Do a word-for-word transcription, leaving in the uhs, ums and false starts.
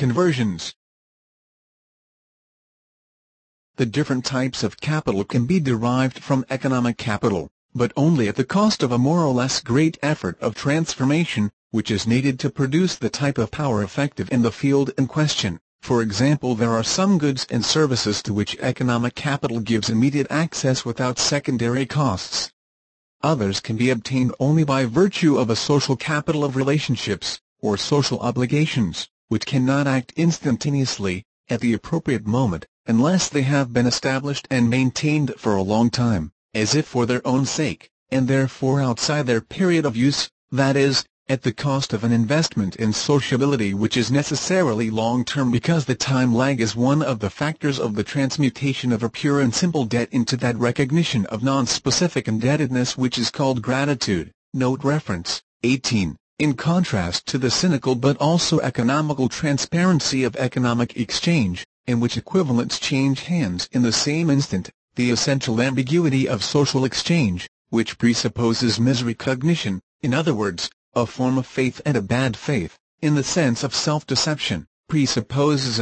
conversions. The different types of capital can be derived from economic capital, but only at the cost of a more or less great effort of transformation, which is needed to produce the type of power effective in the field in question. For example, there are some goods and services to which economic capital gives immediate access without secondary costs. Others can be obtained only by virtue of a social capital of relationships, or social obligations, which cannot act instantaneously, at the appropriate moment, unless they have been established and maintained for a long time, as if for their own sake, and therefore outside their period of use, that is, at the cost of an investment in sociability which is necessarily long-term because the time lag is one of the factors of the transmutation of a pure and simple debt into that recognition of non-specific indebtedness which is called gratitude. Note reference, eighteen. In contrast to the cynical but also economical transparency of economic exchange, in which equivalents change hands in the same instant, the essential ambiguity of social exchange, which presupposes misrecognition, in other words, a form of faith and a bad faith, in the sense of self-deception, presupposes